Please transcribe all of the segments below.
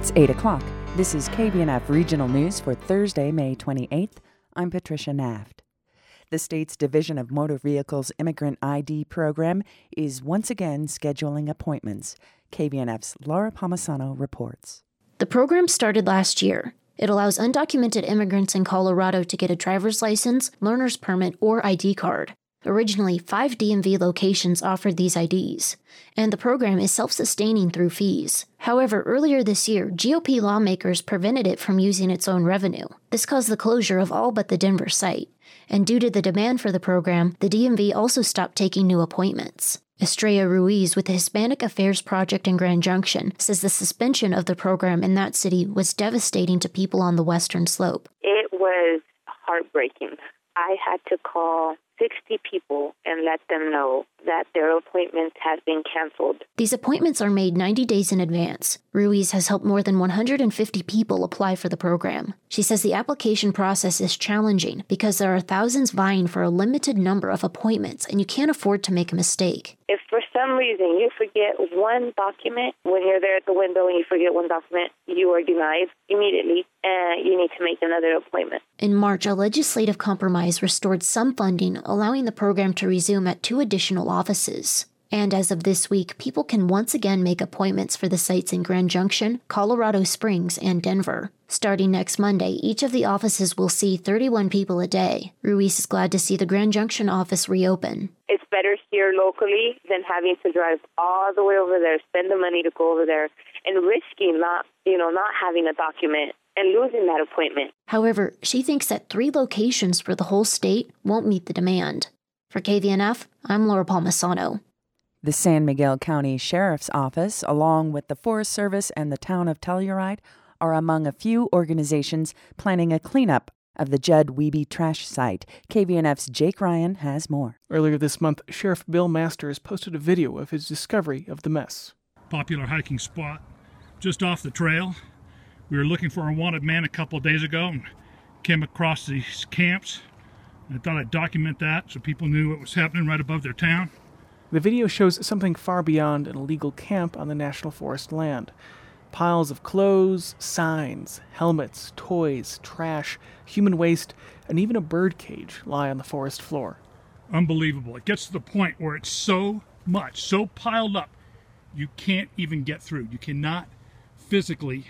It's 8 o'clock. This is KVNF Regional News for Thursday, May 28th. I'm Patricia Naft. The state's Division of Motor Vehicles Immigrant ID program is once again scheduling appointments. KVNF's Laura Palmisano reports. The program started last year. It allows undocumented immigrants in Colorado to get a driver's license, learner's permit, or ID card. Originally, 5 DMV locations offered these IDs, and the program is self-sustaining through fees. However, earlier this year, GOP lawmakers prevented it from using its own revenue. This caused the closure of all but the Denver site, and due to the demand for the program, the DMV also stopped taking new appointments. Estrella Ruiz with the Hispanic Affairs Project in Grand Junction says the suspension of the program in that city was devastating to people on the Western Slope. It was heartbreaking. I had to call 60 people and let them know that their appointments had been canceled. These appointments are made 90 days in advance. Ruiz has helped more than 150 people apply for the program. She says the application process is challenging because there are thousands vying for a limited number of appointments and you can't afford to make a mistake. If for some reason you forget one document, when you're there at the window and you forget one document, you are denied immediately and you need to make another appointment. In March, a legislative compromise restored some funding, allowing the program to resume at 2 additional offices. And as of this week, people can once again make appointments for the sites in Grand Junction, Colorado Springs, and Denver. Starting next Monday, each of the offices will see 31 people a day. Ruiz is glad to see the Grand Junction office reopen. It's better here locally than having to drive all the way over there, spend the money to go over there, and risking not having a document and losing that appointment. However, she thinks that 3 locations for the whole state won't meet the demand. For KVNF, I'm Laura Palmisano. The San Miguel County Sheriff's Office, along with the Forest Service and the town of Telluride, are among a few organizations planning a cleanup of the Judd Wiebe trash site. KVNF's Jake Ryan has more. Earlier this month, Sheriff Bill Masters posted a video of his discovery of the mess. Popular hiking spot just off the trail. We were looking for a wanted man a couple of days ago and came across these camps. I thought I'd document that so people knew what was happening right above their town. The video shows something far beyond an illegal camp on the National Forest land. Piles of clothes, signs, helmets, toys, trash, human waste, and even a bird cage lie on the forest floor. Unbelievable. It gets to the point where it's so much, so piled up, you can't even get through. You cannot physically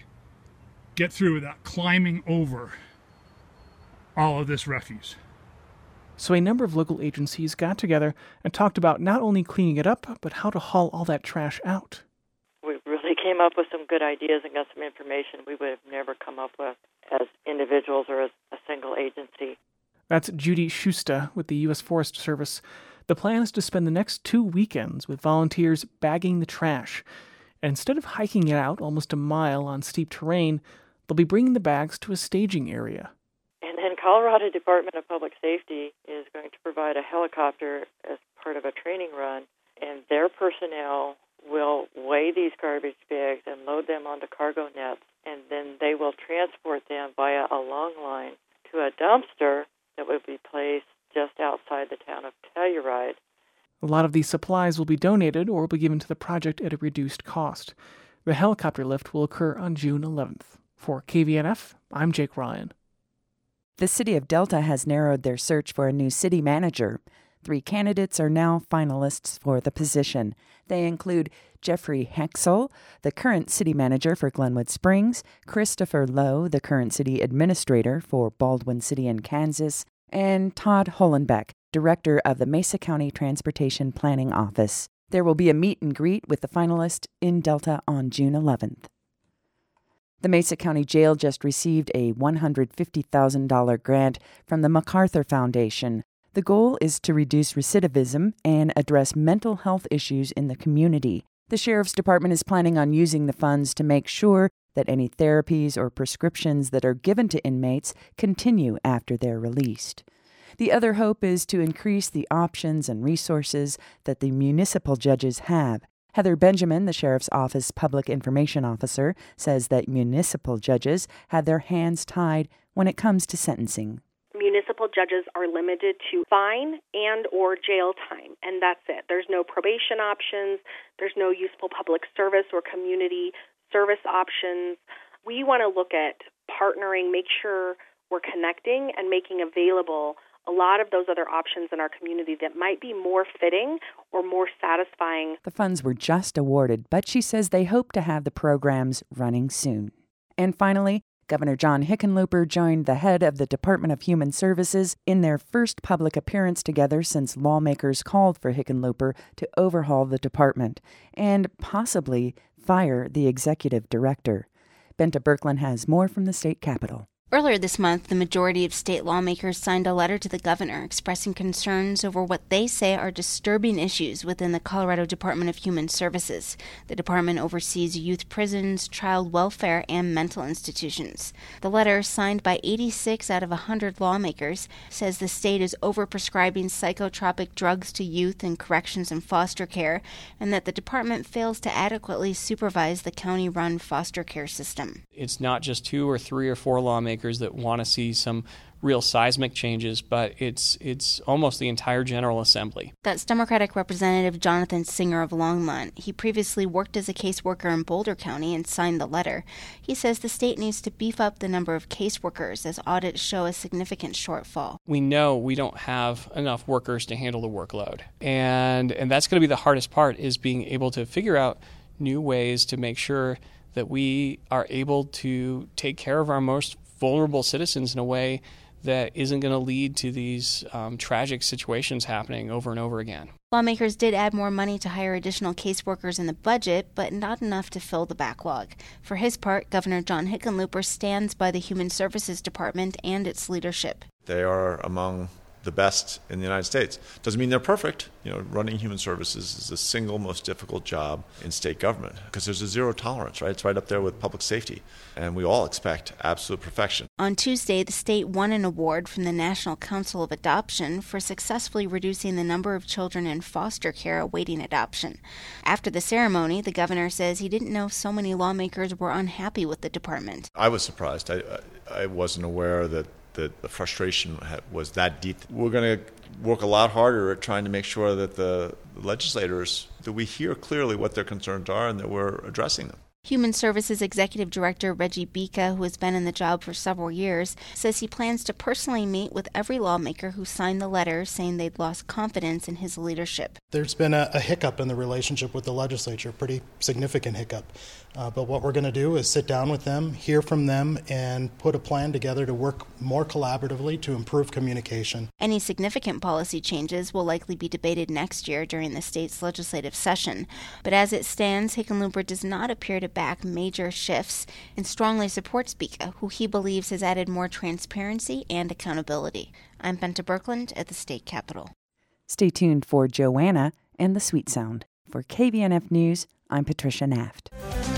get through without climbing over all of this refuse. So a number of local agencies got together and talked about not only cleaning it up, but how to haul all that trash out. We really came up with some good ideas and got some information we would have never come up with as individuals or as a single agency. That's Judy Schuster with the U.S. Forest Service. The plan is to spend the next 2 weekends with volunteers bagging the trash. And instead of hiking it out almost a mile on steep terrain, they'll be bringing the bags to a staging area. And then Colorado Department of Public Safety is going to provide a helicopter as part of a training run, and their personnel will weigh these garbage bags and load them onto cargo nets, and then they will transport them via a long line to a dumpster that will be placed just outside the town of Telluride. A lot of these supplies will be donated or will be given to the project at a reduced cost. The helicopter lift will occur on June 11th. For KVNF, I'm Jake Ryan. The city of Delta has narrowed their search for a new city manager. 3 candidates are now finalists for the position. They include Jeffrey Hexel, the current city manager for Glenwood Springs, Christopher Lowe, the current city administrator for Baldwin City in Kansas, and Todd Hollenbeck, director of the Mesa County Transportation Planning Office. There will be a meet and greet with the finalists in Delta on June 11th. The Mesa County Jail just received a $150,000 grant from the MacArthur Foundation. The goal is to reduce recidivism and address mental health issues in the community. The Sheriff's Department is planning on using the funds to make sure that any therapies or prescriptions that are given to inmates continue after they're released. The other hope is to increase the options and resources that the municipal judges have. Heather Benjamin, the Sheriff's Office Public Information Officer, says that municipal judges have their hands tied when it comes to sentencing. Municipal judges are limited to fine and or jail time, and that's it. There's no probation options. There's no useful public service or community service options. We want to look at partnering, make sure we're connecting and making available a lot of those other options in our community that might be more fitting or more satisfying. The funds were just awarded, but she says they hope to have the programs running soon. And finally, Governor John Hickenlooper joined the head of the Department of Human Services in their first public appearance together since lawmakers called for Hickenlooper to overhaul the department and possibly fire the executive director. Benta Birkeland has more from the state capitol. Earlier this month, the majority of state lawmakers signed a letter to the governor expressing concerns over what they say are disturbing issues within the Colorado Department of Human Services. The department oversees youth prisons, child welfare, and mental institutions. The letter, signed by 86 out of 100 lawmakers, says the state is overprescribing psychotropic drugs to youth in corrections and foster care, and that the department fails to adequately supervise the county-run foster care system. It's not just 2 or 3 or 4 lawmakers that want to see some real seismic changes, but it's almost the entire General Assembly. That's Democratic Representative Jonathan Singer of Longmont. He previously worked as a caseworker in Boulder County and signed the letter. He says the state needs to beef up the number of caseworkers as audits show a significant shortfall. We know we don't have enough workers to handle the workload, and that's going to be the hardest part, is being able to figure out new ways to make sure that we are able to take care of our most vulnerable citizens in a way that isn't going to lead to these tragic situations happening over and over again. Lawmakers did add more money to hire additional caseworkers in the budget, but not enough to fill the backlog. For his part, Governor John Hickenlooper stands by the Human Services Department and its leadership. They are among the best in the United States. Doesn't mean they're perfect. Running human services is the single most difficult job in state government because there's a zero tolerance, right? It's right up there with public safety. And we all expect absolute perfection. On Tuesday, the state won an award from the National Council of Adoption for successfully reducing the number of children in foster care awaiting adoption. After the ceremony, the governor says he didn't know so many lawmakers were unhappy with the department. I was surprised. I wasn't aware that the frustration was that deep. We're going to work a lot harder at trying to make sure that the legislators, that we hear clearly what their concerns are and that we're addressing them. Human Services Executive Director Reggie Bika, who has been in the job for several years, says he plans to personally meet with every lawmaker who signed the letter saying they'd lost confidence in his leadership. There's been a hiccup in the relationship with the legislature, pretty significant hiccup. But what we're going to do is sit down with them, hear from them, and put a plan together to work more collaboratively to improve communication. Any significant policy changes will likely be debated next year during the state's legislative session. But as it stands, Hickenlooper does not appear to back major shifts and strongly supports Bika, who he believes has added more transparency and accountability. I'm Benta Birkeland at the state capitol. Stay tuned for Joanna and the Sweet Sound. For KVNF News, I'm Patricia Naft.